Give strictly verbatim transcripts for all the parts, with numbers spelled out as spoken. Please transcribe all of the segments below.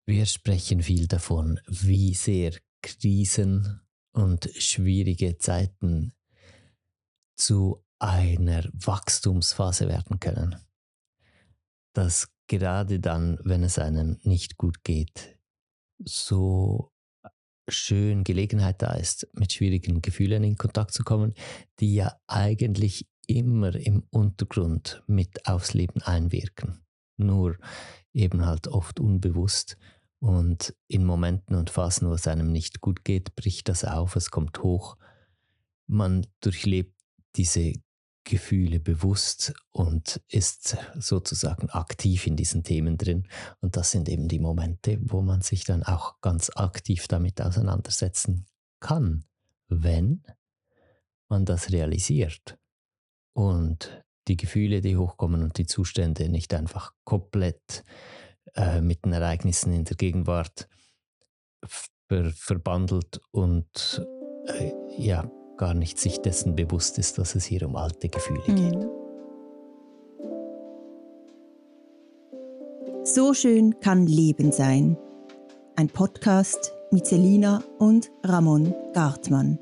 Wir sprechen viel davon, wie sehr Krisen und schwierige Zeiten zu einer Wachstumsphase werden können. Dass gerade dann, wenn es einem nicht gut geht, so schön Gelegenheit da ist, mit schwierigen Gefühlen in Kontakt zu kommen, die ja eigentlich immer im Untergrund mit aufs Leben einwirken. Nur eben halt oft unbewusst. Und in Momenten und Phasen, wo es einem nicht gut geht, bricht das auf, es kommt hoch. Man durchlebt diese Gefühle bewusst und ist sozusagen aktiv in diesen Themen drin. Und das sind eben die Momente, wo man sich dann auch ganz aktiv damit auseinandersetzen kann, wenn man das realisiert und die Gefühle, die hochkommen und die Zustände nicht einfach komplett äh, mit den Ereignissen in der Gegenwart ver verbandelt und äh, ja, gar nicht sich dessen bewusst ist, dass es hier um alte Gefühle geht. Mhm. So schön kann Leben sein. Ein Podcast mit Selina und Ramon Gartmann.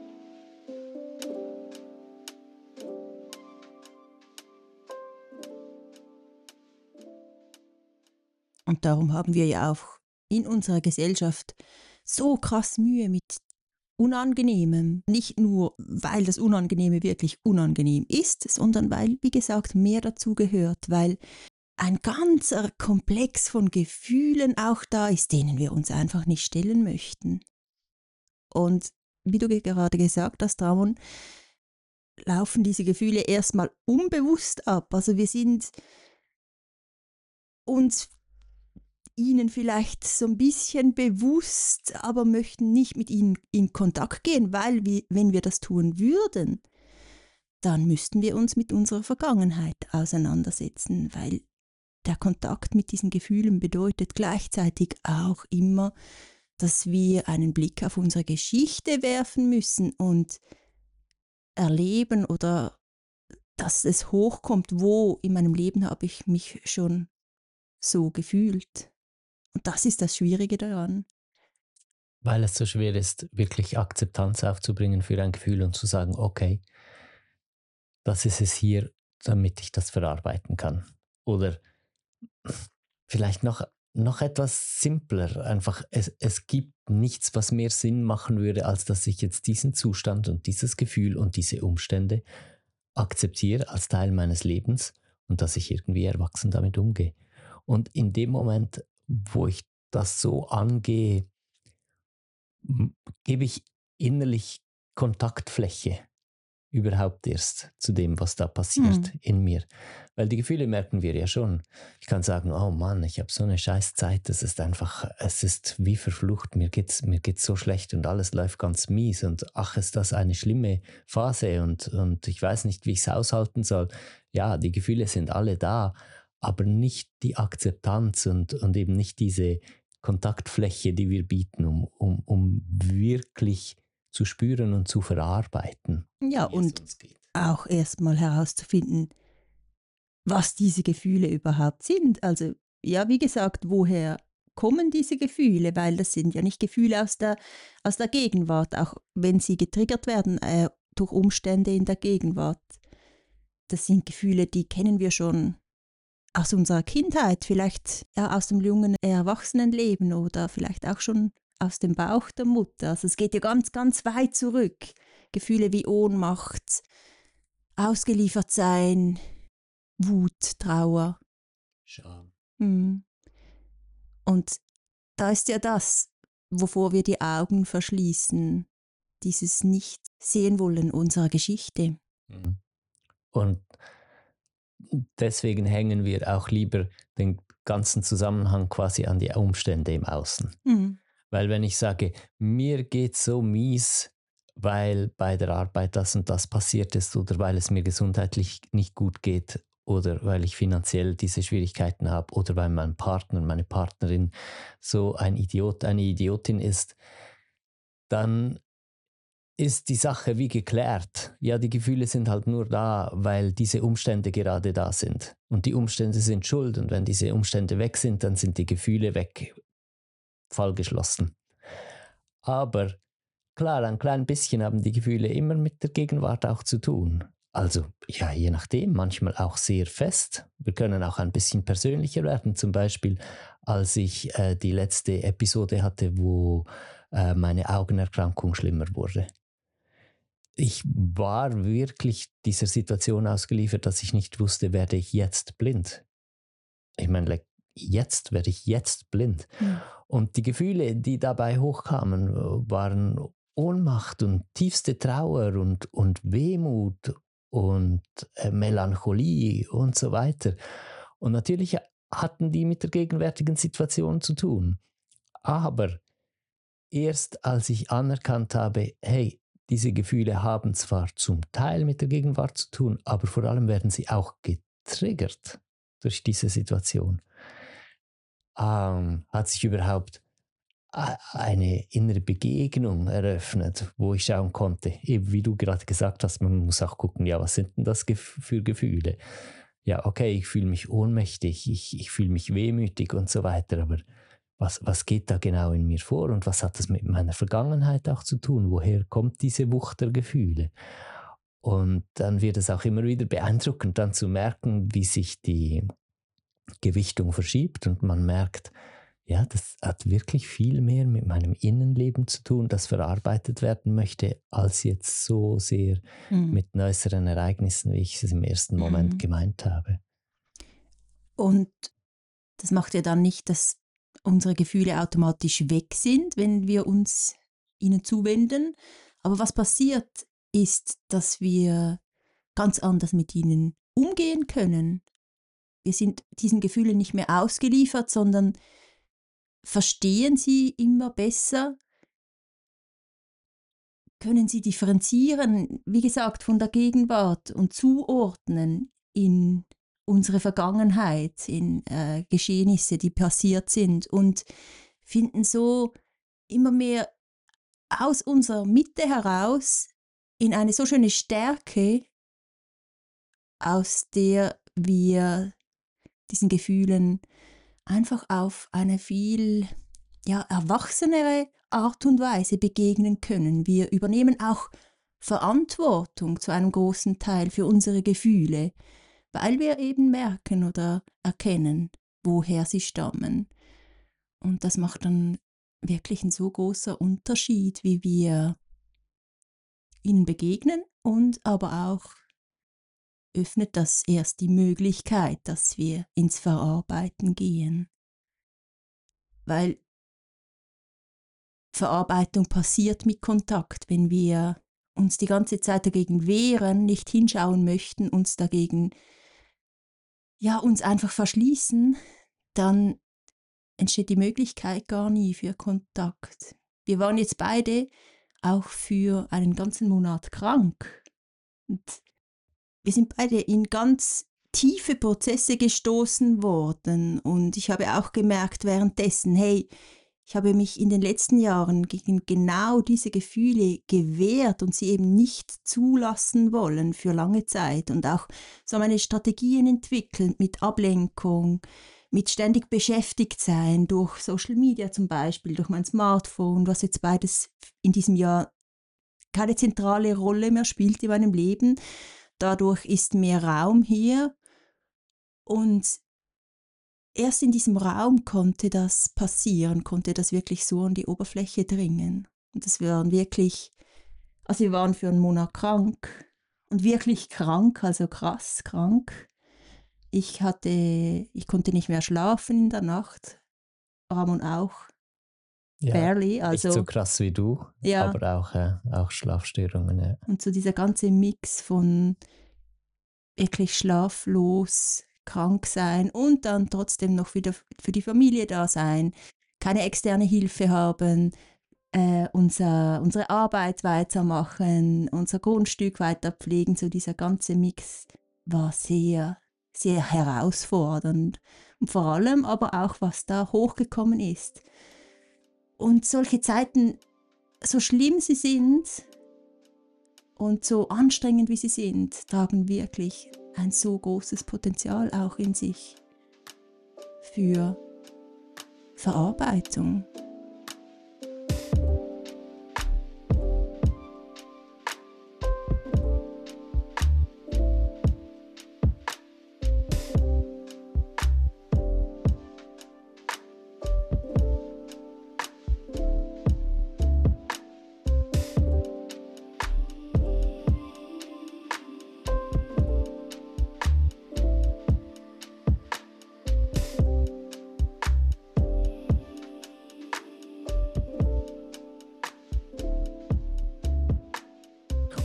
Und darum haben wir ja auch in unserer Gesellschaft so krass Mühe mit Unangenehmem. Nicht nur, weil das Unangenehme wirklich unangenehm ist, sondern weil, wie gesagt, mehr dazu gehört, weil ein ganzer Komplex von Gefühlen auch da ist, denen wir uns einfach nicht stellen möchten. Und wie du gerade gesagt hast, Ramon, laufen diese Gefühle erstmal unbewusst ab. Also wir sind uns ihnen vielleicht so ein bisschen bewusst, aber möchten nicht mit ihnen in Kontakt gehen, weil wir, wenn wir das tun würden, dann müssten wir uns mit unserer Vergangenheit auseinandersetzen, weil der Kontakt mit diesen Gefühlen bedeutet gleichzeitig auch immer, dass wir einen Blick auf unsere Geschichte werfen müssen und erleben oder dass es hochkommt, wo in meinem Leben habe ich mich schon so gefühlt. Und das ist das Schwierige daran. Weil es so schwer ist, wirklich Akzeptanz aufzubringen für ein Gefühl und zu sagen, okay, das ist es hier, damit ich das verarbeiten kann. Oder vielleicht noch, noch etwas simpler, einfach, es, es gibt nichts, was mehr Sinn machen würde, als dass ich jetzt diesen Zustand und dieses Gefühl und diese Umstände akzeptiere als Teil meines Lebens und dass ich irgendwie erwachsen damit umgehe. Und in dem Moment, wo ich das so angehe, m- gebe ich innerlich Kontaktfläche überhaupt erst zu dem, was da passiert Hm. in mir. Weil die Gefühle merken wir ja schon. Ich kann sagen, oh Mann, ich habe so eine scheiß Zeit, das ist einfach, es ist wie verflucht, mir geht's, mir geht's so schlecht und alles läuft ganz mies und ach, ist das eine schlimme Phase und, und ich weiß nicht, wie ich es aushalten soll. Ja, die Gefühle sind alle da, aber nicht die Akzeptanz und, und eben nicht diese Kontaktfläche, die wir bieten, um, um, um wirklich zu spüren und zu verarbeiten, Ja, wie es und uns geht. auch erstmal herauszufinden, was diese Gefühle überhaupt sind. Also ja, wie gesagt, woher kommen diese Gefühle? Weil das sind ja nicht Gefühle aus der, aus der Gegenwart, auch wenn sie getriggert werden äh, durch Umstände in der Gegenwart. Das sind Gefühle, die kennen wir schon aus unserer Kindheit, vielleicht ja, aus dem jungen Erwachsenenleben oder vielleicht auch schon aus dem Bauch der Mutter. Also es geht ja ganz, ganz weit zurück. Gefühle wie Ohnmacht, ausgeliefert sein, Wut, Trauer. Scham. Hm. Und da ist ja das, wovor wir die Augen verschließen, dieses Nicht-Sehen-Wollen unserer Geschichte. Mhm. Und deswegen hängen wir auch lieber den ganzen Zusammenhang quasi an die Umstände im Außen. Hm. Weil wenn ich sage, mir geht so mies, weil bei der Arbeit das und das passiert ist oder weil es mir gesundheitlich nicht gut geht oder weil ich finanziell diese Schwierigkeiten habe oder weil mein Partner, meine Partnerin so ein Idiot, eine Idiotin ist, dann ist die Sache wie geklärt. Ja, die Gefühle sind halt nur da, weil diese Umstände gerade da sind. Und die Umstände sind schuld. Und wenn diese Umstände weg sind, dann sind die Gefühle weg. Fall geschlossen. Aber klar, ein klein bisschen haben die Gefühle immer mit der Gegenwart auch zu tun. Also ja, je nachdem, manchmal auch sehr fest. Wir können auch ein bisschen persönlicher werden. Zum Beispiel, als ich äh, die letzte Episode hatte, wo äh, meine Augenerkrankung schlimmer wurde. Ich war wirklich dieser Situation ausgeliefert, dass ich nicht wusste, werde ich jetzt blind. Ich meine, like, jetzt werde ich jetzt blind. Mhm. Und die Gefühle, die dabei hochkamen, waren Ohnmacht und tiefste Trauer und, und Wehmut und äh, Melancholie und so weiter. Und natürlich hatten die mit der gegenwärtigen Situation zu tun. Aber erst als ich anerkannt habe, hey, diese Gefühle haben zwar zum Teil mit der Gegenwart zu tun, aber vor allem werden sie auch getriggert durch diese Situation, ähm, hat sich überhaupt eine innere Begegnung eröffnet, wo ich schauen konnte, eben wie du gerade gesagt hast, man muss auch gucken, ja, was sind denn das für Gefühle? Ja, okay, ich fühle mich ohnmächtig, ich, ich fühle mich wehmütig und so weiter, aber was, was geht da genau in mir vor und was hat das mit meiner Vergangenheit auch zu tun? Woher kommt diese Wucht der Gefühle? Und dann wird es auch immer wieder beeindruckend, dann zu merken, wie sich die Gewichtung verschiebt und man merkt, ja, das hat wirklich viel mehr mit meinem Innenleben zu tun, das verarbeitet werden möchte, als jetzt so sehr Mhm. mit äußeren Ereignissen, wie ich es im ersten Moment Mhm. gemeint habe. Und das macht ja dann nicht, dass unsere Gefühle automatisch weg sind, wenn wir uns ihnen zuwenden. Aber was passiert, ist, dass wir ganz anders mit ihnen umgehen können. Wir sind diesen Gefühlen nicht mehr ausgeliefert, sondern verstehen sie immer besser, können sie differenzieren, wie gesagt, von der Gegenwart und zuordnen in unsere Vergangenheit, in äh, Geschehnisse, die passiert sind und finden so immer mehr aus unserer Mitte heraus in eine so schöne Stärke, aus der wir diesen Gefühlen einfach auf eine viel ja, erwachsenere Art und Weise begegnen können. Wir übernehmen auch Verantwortung zu einem großen Teil für unsere Gefühle, weil wir eben merken oder erkennen, woher sie stammen. Und das macht dann wirklich ein so großer Unterschied, wie wir ihnen begegnen und aber auch öffnet das erst die Möglichkeit, dass wir ins Verarbeiten gehen. Weil Verarbeitung passiert mit Kontakt, wenn wir uns die ganze Zeit dagegen wehren, nicht hinschauen möchten, uns dagegen, ja, uns einfach verschließen, dann entsteht die Möglichkeit gar nie für Kontakt. Wir waren jetzt beide auch für einen ganzen Monat krank. Und wir sind beide in ganz tiefe Prozesse gestoßen worden. Und ich habe auch gemerkt währenddessen, hey, ich habe mich in den letzten Jahren gegen genau diese Gefühle gewehrt und sie eben nicht zulassen wollen für lange Zeit und auch so meine Strategien entwickelt mit Ablenkung, mit ständig beschäftigt sein durch Social Media zum Beispiel, durch mein Smartphone, was jetzt beides in diesem Jahr keine zentrale Rolle mehr spielt in meinem Leben. Dadurch ist mehr Raum hier und erst in diesem Raum konnte das passieren, konnte das wirklich so an die Oberfläche dringen. Und das waren wirklich, also wir waren für einen Monat krank und wirklich krank, also krass krank. Ich hatte, ich konnte nicht mehr schlafen in der Nacht, Ramon auch, Ja, barely, nicht so also krass wie du, ja. aber auch, äh, auch Schlafstörungen. Ja. Und so dieser ganze Mix von wirklich schlaflos, krank sein und dann trotzdem noch wieder für die Familie da sein, keine externe Hilfe haben, äh, unser, unsere Arbeit weitermachen, unser Grundstück weiter pflegen, so dieser ganze Mix war sehr, sehr herausfordernd. Und vor allem aber auch, was da hochgekommen ist. Und solche Zeiten, so schlimm sie sind und so anstrengend wie sie sind, tragen wirklich ein so großes Potenzial auch in sich für Verarbeitung.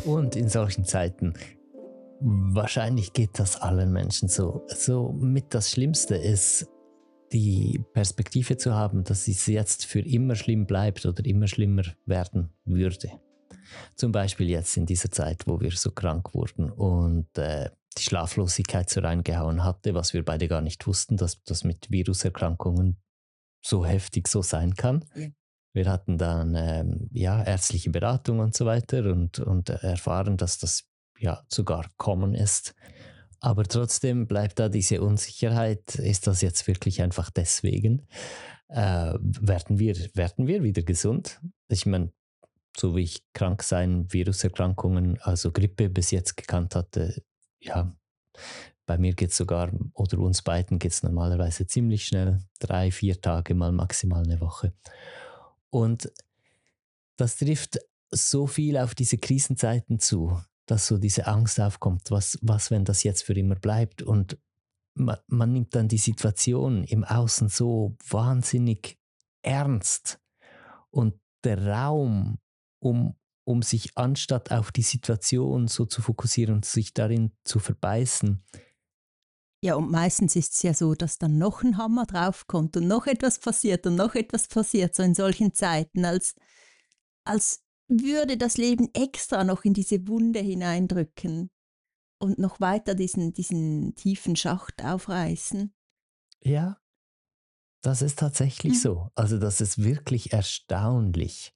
Und in solchen Zeiten, wahrscheinlich geht das allen Menschen so, so mit das Schlimmste ist, die Perspektive zu haben, dass es jetzt für immer schlimm bleibt oder immer schlimmer werden würde. Zum Beispiel jetzt in dieser Zeit, wo wir so krank wurden und äh, die Schlaflosigkeit so reingehauen hatte, was wir beide gar nicht wussten, dass das mit Viruserkrankungen so heftig so sein kann. Ja. Wir hatten dann ähm, ja, ärztliche Beratung und so weiter und, und erfahren, dass das ja sogar common ist. Aber trotzdem bleibt da diese Unsicherheit, ist das jetzt wirklich einfach deswegen? Äh, werden wir, werden wir wieder gesund? Ich meine, so wie ich krank sein, Viruserkrankungen, also Grippe bis jetzt gekannt hatte, ja, bei mir geht es sogar, oder uns beiden geht es normalerweise ziemlich schnell, drei, vier Tage, mal maximal eine Woche. Und das trifft so viel auf diese Krisenzeiten zu, dass so diese Angst aufkommt, was, was wenn das jetzt für immer bleibt. Und man, man nimmt dann die Situation im Außen so wahnsinnig ernst. Und der Raum, um, um sich anstatt auf die Situation so zu fokussieren und sich darin zu verbeißen. Ja, und meistens ist es ja so, dass dann noch ein Hammer draufkommt und noch etwas passiert und noch etwas passiert, so in solchen Zeiten, als, als würde das Leben extra noch in diese Wunde hineindrücken und noch weiter diesen, diesen tiefen Schacht aufreißen. Ja, das ist tatsächlich Mhm. so. Also das ist wirklich erstaunlich,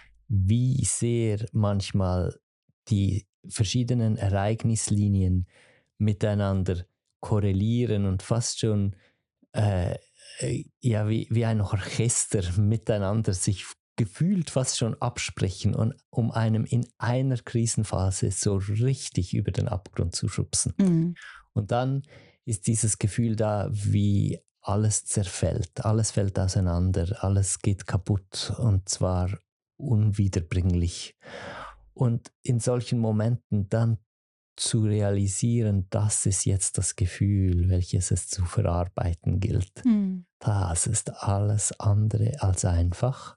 wie sehr manchmal die verschiedenen Ereignislinien miteinander korrelieren und fast schon äh, äh, ja, wie, wie ein Orchester miteinander sich gefühlt fast schon absprechen, und, um einem in einer Krisenphase so richtig über den Abgrund zu schubsen. Mhm. Und dann ist dieses Gefühl da, wie alles zerfällt, alles fällt auseinander, alles geht kaputt und zwar unwiederbringlich. Und in solchen Momenten dann zu realisieren, das ist jetzt das Gefühl, welches es zu verarbeiten gilt. Mhm. Das ist alles andere als einfach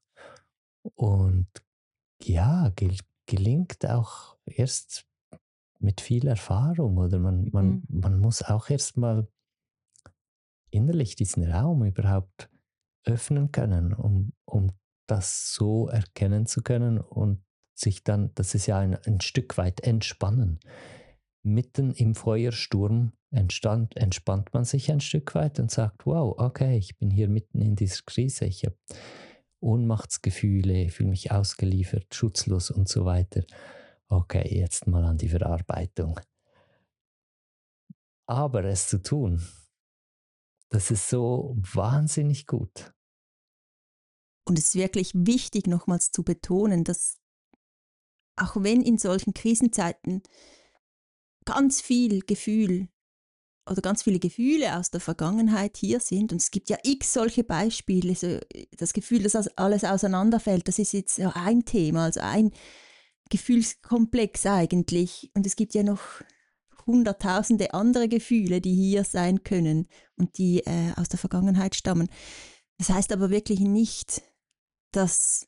und ja, gel gelingt auch erst mit viel Erfahrung, oder man, man, Mhm. man muss auch erst mal innerlich diesen Raum überhaupt öffnen können, um, um das so erkennen zu können und sich dann, das ist ja ein, ein Stück weit entspannen. Mitten im Feuersturm entstand, entspannt man sich ein Stück weit und sagt, wow, okay, ich bin hier mitten in dieser Krise, ich habe Ohnmachtsgefühle, fühle mich ausgeliefert, schutzlos und so weiter. Okay, jetzt mal an die Verarbeitung. Aber es zu tun, das ist so wahnsinnig gut. Und es ist wirklich wichtig, nochmals zu betonen, dass auch wenn in solchen Krisenzeiten ganz viel Gefühl oder ganz viele Gefühle aus der Vergangenheit hier sind, und es gibt ja x solche Beispiele, so das Gefühl, dass das alles auseinanderfällt, das ist jetzt ja ein Thema, also ein Gefühlskomplex eigentlich. Und es gibt ja noch hunderttausende andere Gefühle, die hier sein können und die äh, aus der Vergangenheit stammen. Das heißt aber wirklich nicht, dass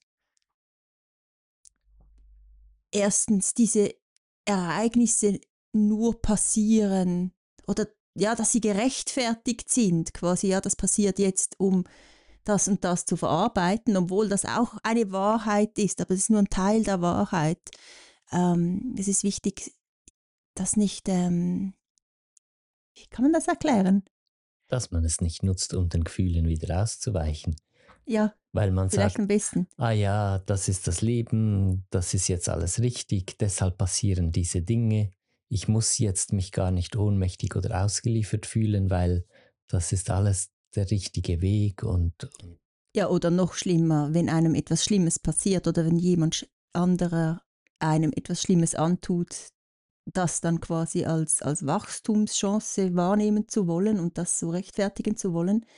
erstens diese Ereignisse nur passieren oder ja, dass sie gerechtfertigt sind, quasi, ja, das passiert jetzt, um das und das zu verarbeiten, obwohl das auch eine Wahrheit ist, aber es ist nur ein Teil der Wahrheit. Ähm, es ist wichtig, das nicht, ähm, wie kann man das erklären? Dass man es nicht nutzt, um den Gefühlen wieder auszuweichen. Ja, Weil man vielleicht sagt, am besten. ah ja, das ist das Leben, das ist jetzt alles richtig, deshalb passieren diese Dinge. Ich muss jetzt mich gar nicht ohnmächtig oder ausgeliefert fühlen, weil das ist alles der richtige Weg und Ja, oder noch schlimmer, wenn einem etwas Schlimmes passiert oder wenn jemand sch- anderer einem etwas Schlimmes antut, das dann quasi als, als Wachstumschance wahrnehmen zu wollen und das so rechtfertigen zu wollen.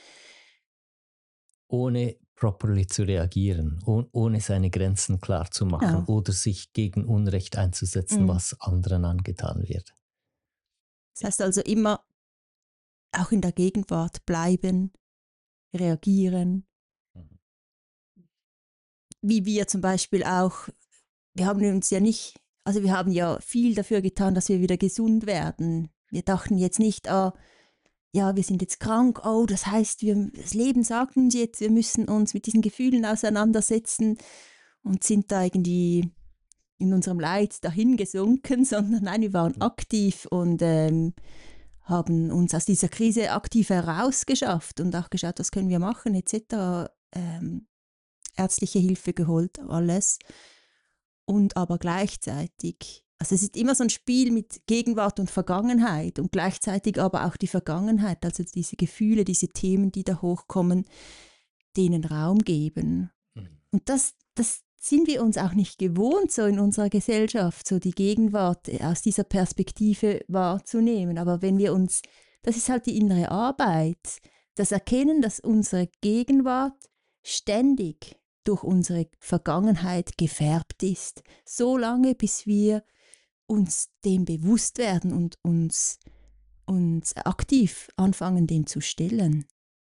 ohne properly zu reagieren, oh, ohne seine Grenzen klar zu machen Genau. oder sich gegen Unrecht einzusetzen, Mm. was anderen angetan wird. Das heißt also immer auch in der Gegenwart bleiben, reagieren, wie wir zum Beispiel auch, wir haben uns ja nicht Also wir haben ja viel dafür getan, dass wir wieder gesund werden. Wir dachten jetzt nicht, ah, ja, wir sind jetzt krank, oh, das heißt, wir, das Leben sagt uns jetzt, wir müssen uns mit diesen Gefühlen auseinandersetzen und sind da irgendwie in unserem Leid dahingesunken, sondern nein, wir waren aktiv und ähm, haben uns aus dieser Krise aktiv herausgeschafft und auch geschaut, was können wir machen, et cetera. Ähm, ärztliche Hilfe geholt, alles. Und aber gleichzeitig, also es ist immer so ein Spiel mit Gegenwart und Vergangenheit und gleichzeitig aber auch die Vergangenheit, also diese Gefühle, diese Themen, die da hochkommen, denen Raum geben. Mhm. Und das, das sind wir uns auch nicht gewohnt, so in unserer Gesellschaft, so die Gegenwart aus dieser Perspektive wahrzunehmen. Aber wenn wir uns, das ist halt die innere Arbeit, das Erkennen, dass unsere Gegenwart ständig durch unsere Vergangenheit gefärbt ist, so lange, bis wir uns dem bewusst werden und uns, uns aktiv anfangen, dem zu stellen.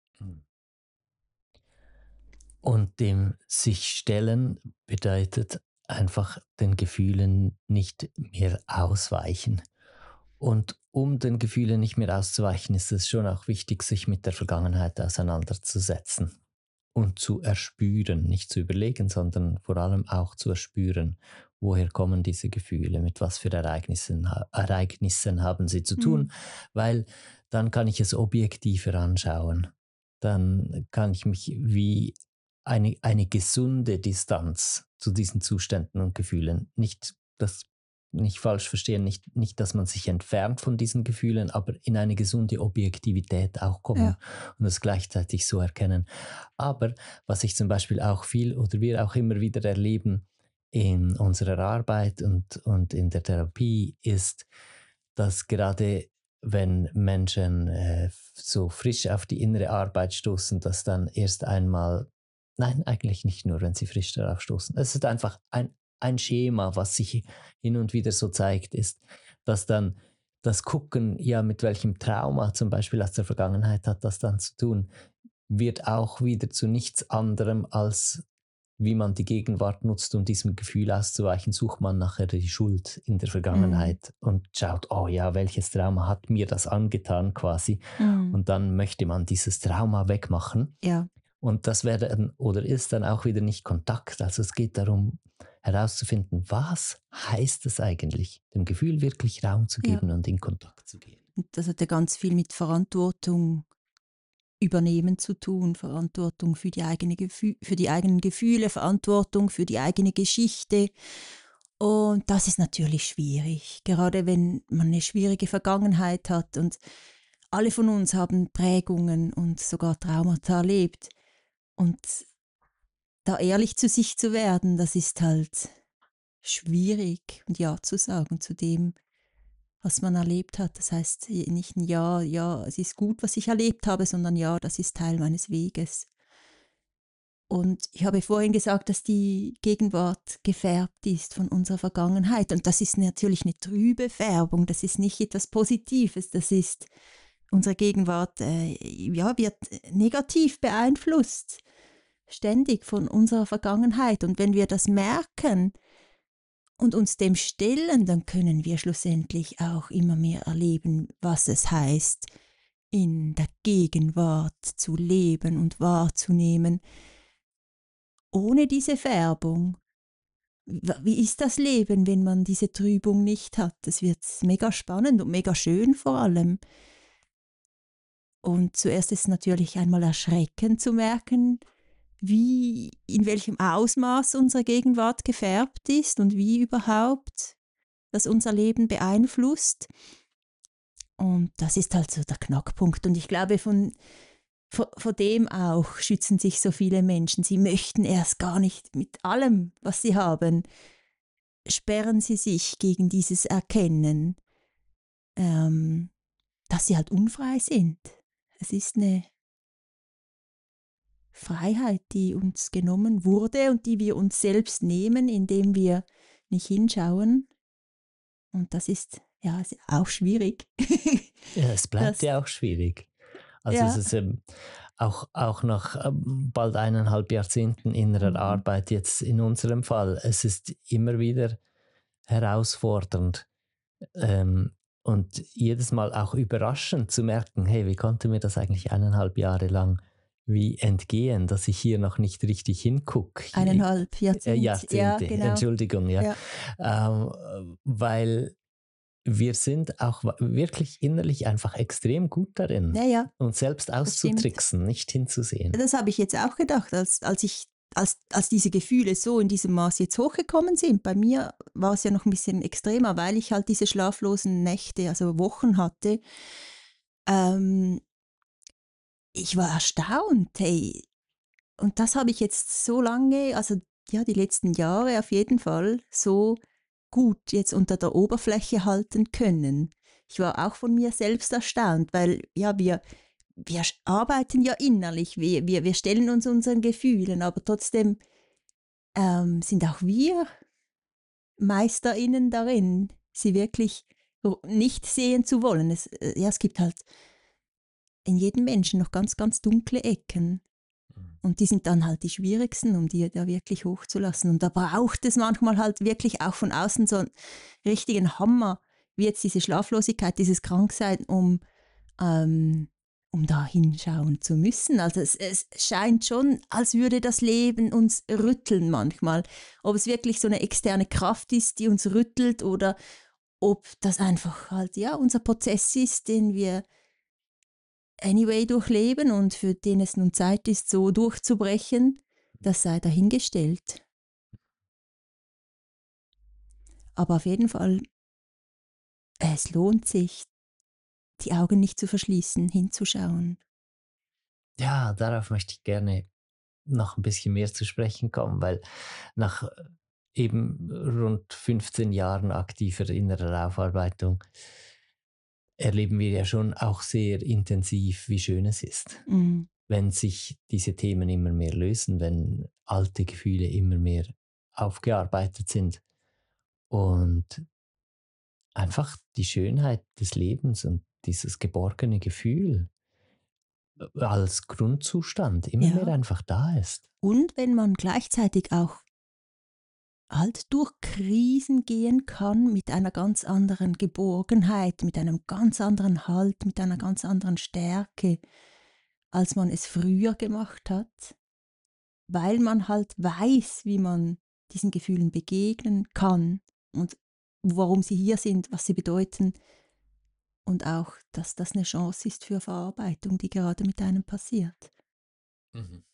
Und dem sich stellen bedeutet einfach den Gefühlen nicht mehr ausweichen. Und um den Gefühlen nicht mehr auszuweichen, ist es schon auch wichtig, sich mit der Vergangenheit auseinanderzusetzen und zu erspüren, nicht zu überlegen, sondern vor allem auch zu erspüren, woher kommen diese Gefühle, mit was für Ereignissen, Ereignissen haben sie zu tun, Mhm. weil dann kann ich es objektiver anschauen. Dann kann ich mich wie eine, eine gesunde Distanz zu diesen Zuständen und Gefühlen, nicht das nicht falsch verstehen, nicht, nicht, dass man sich entfernt von diesen Gefühlen, aber in eine gesunde Objektivität auch kommen Ja. und es gleichzeitig so erkennen. Aber was ich zum Beispiel auch viel oder wir auch immer wieder erleben in unserer Arbeit und, und in der Therapie ist, dass gerade wenn Menschen äh, so frisch auf die innere Arbeit stoßen, dass dann erst einmal, nein, eigentlich nicht nur, wenn sie frisch darauf stoßen, es ist einfach ein, ein Schema, was sich hin und wieder so zeigt, ist, dass dann das Gucken, ja, mit welchem Trauma zum Beispiel aus der Vergangenheit hat das dann zu tun, wird auch wieder zu nichts anderem als wie man die Gegenwart nutzt, um diesem Gefühl auszuweichen, sucht man nachher die Schuld in der Mhm. Vergangenheit und schaut, oh ja, welches Trauma hat mir das angetan quasi. Mhm. Und dann möchte man dieses Trauma wegmachen. Ja. Und das wäre dann oder ist dann auch wieder nicht Kontakt. Also es geht darum, herauszufinden, was heißt es eigentlich, dem Gefühl wirklich Raum zu Ja. geben und in Kontakt zu gehen. Und das hat ja ganz viel mit Verantwortung übernehmen zu tun, Verantwortung für die, eigene Gefü für die eigenen Gefühle, Verantwortung für die eigene Geschichte. Und das ist natürlich schwierig, gerade wenn man eine schwierige Vergangenheit hat und alle von uns haben Prägungen und sogar Traumata erlebt. Und da ehrlich zu sich zu werden, das ist halt schwierig und Ja zu sagen zu dem, was man erlebt hat. Das heißt nicht ein Ja, ja, es ist gut, was ich erlebt habe, sondern Ja, das ist Teil meines Weges. Und ich habe vorhin gesagt, dass die Gegenwart gefärbt ist von unserer Vergangenheit. Und das ist natürlich eine trübe Färbung, das ist nicht etwas Positives, das ist, unsere Gegenwart äh, ja, wird negativ beeinflusst, ständig von unserer Vergangenheit. Und wenn wir das merken und uns dem stellen, dann können wir schlussendlich auch immer mehr erleben, was es heißt, in der Gegenwart zu leben und wahrzunehmen, ohne diese Färbung. Wie ist das Leben, wenn man diese Trübung nicht hat? Es wird mega spannend und mega schön vor allem. Und zuerst ist es natürlich einmal erschreckend zu merken, wie, in welchem Ausmaß unsere Gegenwart gefärbt ist und wie überhaupt das unser Leben beeinflusst. Und das ist halt so der Knackpunkt. Und ich glaube, von, vor, vor dem auch schützen sich so viele Menschen. Sie möchten erst gar nicht mit allem, was sie haben, sperren sie sich gegen dieses Erkennen, ähm, dass sie halt unfrei sind. Es ist eine Freiheit, die uns genommen wurde und die wir uns selbst nehmen, indem wir nicht hinschauen. Und das ist ja ist auch schwierig. Ja, es bleibt das, ja auch schwierig. Also es ja. ist ähm, auch, auch nach ähm, bald eineinhalb Jahrzehnten innerer Mhm. Arbeit jetzt in unserem Fall, es ist immer wieder herausfordernd ähm, und jedes Mal auch überraschend zu merken, hey, wie konnte mir das eigentlich eineinhalb Jahre lang wie entgehen, dass ich hier noch nicht richtig hingucke. Eineinhalb Jahrzehnte. Äh, Jahrzehnte, Ja, genau. Entschuldigung, ja. Ja. Ähm, weil wir sind auch wirklich innerlich einfach extrem gut darin, Ja, ja, uns selbst das stimmt. auszutricksen, nicht hinzusehen. Das habe ich jetzt auch gedacht, als, als ich als, als diese Gefühle so in diesem Maß jetzt hochgekommen sind. Bei mir war es ja noch ein bisschen extremer, weil ich halt diese schlaflosen Nächte, also Wochen hatte. Ähm, ich war erstaunt, hey. Und das habe ich jetzt so lange, also ja, die letzten Jahre auf jeden Fall so gut jetzt unter der Oberfläche halten können. Ich war auch von mir selbst erstaunt, weil ja, wir, wir arbeiten ja innerlich, wir, wir, wir stellen uns unseren Gefühlen, aber trotzdem ähm, sind auch wir MeisterInnen darin, sie wirklich nicht sehen zu wollen. Es, äh, ja, es gibt halt in jedem Menschen noch ganz, ganz dunkle Ecken. Und die sind dann halt die schwierigsten, um die da wirklich hochzulassen. Und da braucht es manchmal halt wirklich auch von außen so einen richtigen Hammer, wie jetzt diese Schlaflosigkeit, dieses Kranksein, um, ähm, um da hinschauen zu müssen. Also es, es scheint schon, als würde das Leben uns rütteln manchmal. Ob es wirklich so eine externe Kraft ist, die uns rüttelt, oder ob das einfach halt ja unser Prozess ist, den wir anyway durchleben und für den es nun Zeit ist, so durchzubrechen, das sei dahingestellt. Aber auf jeden Fall, es lohnt sich, die Augen nicht zu verschließen, hinzuschauen. Ja, darauf möchte ich gerne noch ein bisschen mehr zu sprechen kommen, weil nach eben rund fünfzehn Jahren aktiver innerer Aufarbeitung erleben wir ja schon auch sehr intensiv, wie schön es ist, Mm. wenn sich diese Themen immer mehr lösen, wenn alte Gefühle immer mehr aufgearbeitet sind und einfach die Schönheit des Lebens und dieses geborgene Gefühl als Grundzustand immer Ja. mehr einfach da ist. Und wenn man gleichzeitig auch halt durch Krisen gehen kann mit einer ganz anderen Geborgenheit, mit einem ganz anderen Halt, mit einer ganz anderen Stärke, als man es früher gemacht hat, weil man halt weiß, wie man diesen Gefühlen begegnen kann und warum sie hier sind, was sie bedeuten, und auch, dass das eine Chance ist für Verarbeitung, die gerade mit einem passiert. Mhm.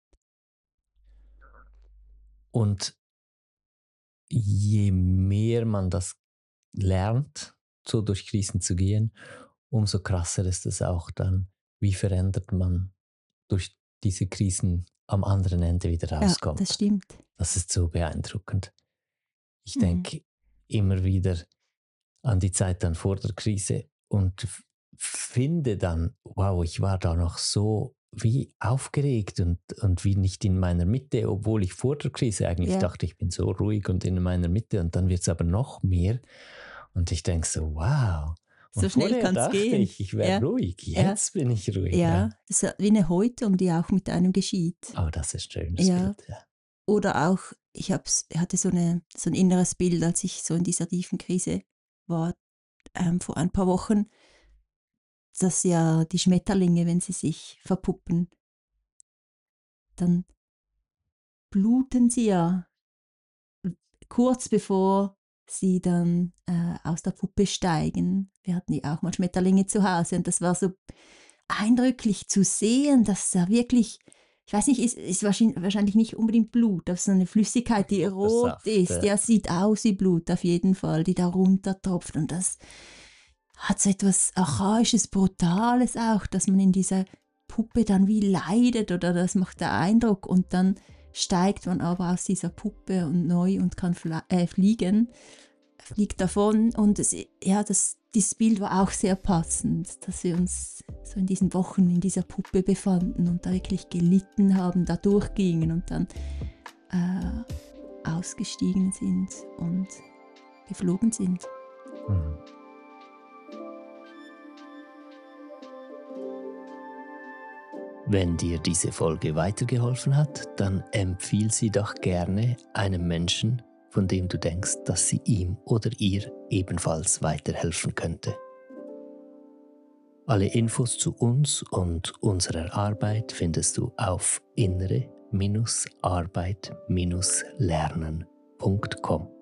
Und je mehr man das lernt, so durch Krisen zu gehen, umso krasser ist es auch dann, wie verändert man durch diese Krisen am anderen Ende wieder Ja, rauskommt. das stimmt. Das ist so beeindruckend. Ich Mhm. denke immer wieder an die Zeit dann vor der Krise und f- finde dann, wow, ich war da noch so wie aufgeregt und, und wie nicht in meiner Mitte, obwohl ich vor der Krise eigentlich Ja. dachte, ich bin so ruhig und in meiner Mitte, und dann wird es aber noch mehr und ich denke so, wow. Und So schnell vorher kann's dachte gehen. ich, ich wäre Ja. ruhig, Ja. jetzt bin ich ruhig. Ja, das ist wie eine Häutung, die auch mit einem geschieht. Oh, das ist ein schönes Ja. Bild. Ja. Oder auch, ich hab's, hatte so, eine, so ein inneres Bild, als ich so in dieser tiefen Krise war, ähm, vor ein paar Wochen, dass ja die Schmetterlinge, wenn sie sich verpuppen, dann bluten sie ja kurz bevor sie dann äh, aus der Puppe steigen. Wir hatten ja auch mal Schmetterlinge zu Hause und das war so eindrücklich zu sehen, dass da wirklich, ich weiß nicht, ist, ist wahrscheinlich, wahrscheinlich nicht unbedingt Blut, aber so eine Flüssigkeit, die rot Saft, ist, ja. ja, sieht aus wie Blut auf jeden Fall, die da runtertropft, und das hat so etwas Archaisches, Brutales auch, dass man in dieser Puppe dann wie leidet, oder das macht der Eindruck, und dann steigt man aber aus dieser Puppe und neu und kann fla- äh, fliegen, fliegt davon, und es, ja, das, dieses Bild war auch sehr passend, dass wir uns so in diesen Wochen in dieser Puppe befanden und da wirklich gelitten haben, da durchgingen und dann äh, ausgestiegen sind und geflogen sind. Mhm. Wenn dir diese Folge weitergeholfen hat, dann empfiehl sie doch gerne einem Menschen, von dem du denkst, dass sie ihm oder ihr ebenfalls weiterhelfen könnte. Alle Infos zu uns und unserer Arbeit findest du auf innere Arbeit lernen punkt com.